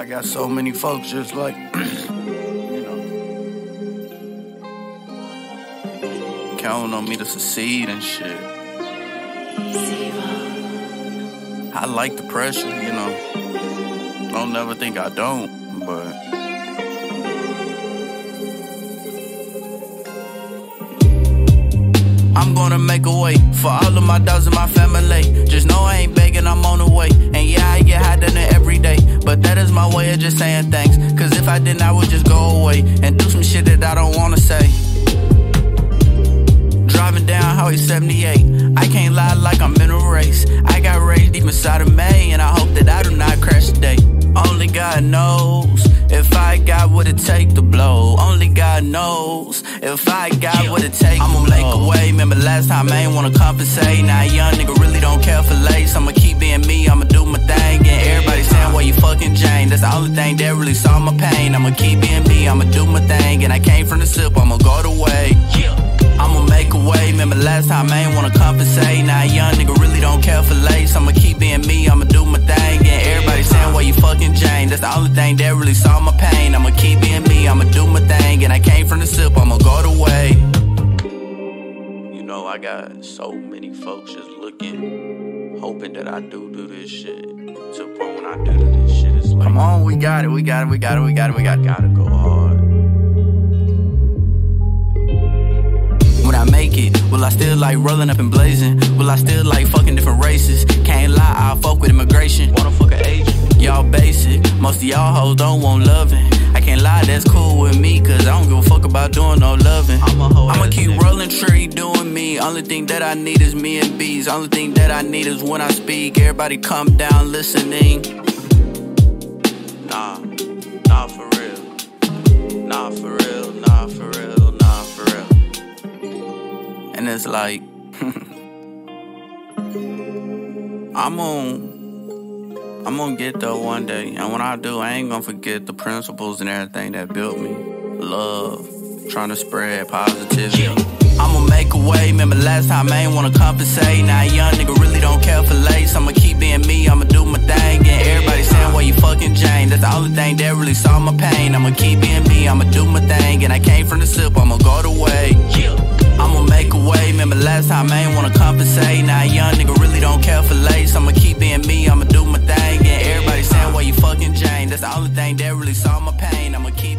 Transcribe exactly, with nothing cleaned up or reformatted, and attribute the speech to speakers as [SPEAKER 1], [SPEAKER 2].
[SPEAKER 1] got so many folks just like, you know, counting on me to succeed and shit. I like the pressure, you know. Don't never think I don't, but I'm gonna make a way for all of my dogs and my family. Just know I ain't begging, I'm on the way. And yeah, I get high done it every day, but that is my way of just saying thanks. Cause if I didn't, I would just go away and do some shit that I don't wanna say. Driving down Highway seventy-eight, I can't lie like I'm in a race. I got raised deep inside of May, and I hope that I do not crash today. Only God knows if I got what it take to blow. Only God knows if I got what it take. I'ma make a way. Remember last time I ain't wanna compensate. Now a young nigga really don't care for lace. I'ma keep being me, I'ma do my thing. And everybody saying, well, you fucking Jane. That's the only thing that really solve my pain. I'ma keep being me, I'ma do my thing. And I came from the sip, I'ma go the way. I'ma make a way. Remember last time I ain't wanna compensate. Now a young nigga really don't care for lace. I'ma keep being me, I'ma do my thing. And everybody saying, well, you fucking Jane. That's the only thing that really solve my pain. I'ma keep being me, I'ma do my thing. And I came from the sip, I'ma go the way. You know, I got so many folks just looking, hoping that I do do this shit. To the point when I do do this shit, it's like, come on, we got it, we got it, we got it, we got it, we got it. Gotta go hard. When I make it, will I still like rolling up and blazing? Will I still like fucking different races? Can't lie, I'll fuck with immigration. Wanna fuck an Asian? Y'all basic, most of y'all hoes don't want loving. I can't lie, that's cool with me, cause I don't give a fuck about doing no loving. I'ma keep rolling tree, doing me. Only thing that I need is me and bees. Only thing that I need is when I speak, everybody come down listening. Nah, nah for real. Nah for real, nah for real, nah for real. And it's like, I'm on, I'm gonna get there one day. And when I do, I ain't gonna forget the principles and everything that built me. Love, trying to spread positivity. I'ma make a way. Remember last time I ain't wanna compensate. Now a young nigga really don't care for lace. I'ma keep being me, I'ma do my thing. And everybody saying, well, you fucking Jane. That's the only thing that really solve my pain. I'ma keep being me, I'ma do my thing. And I came from the sip, I'ma go the way. I'ma make a way. Remember last time I ain't wanna compensate. Now a young nigga really don't care for lace. I'ma keep being me, I'ma do my thing. And everybody saying, well, you fucking Jane. That's the only thing that really solve my pain. I'ma keep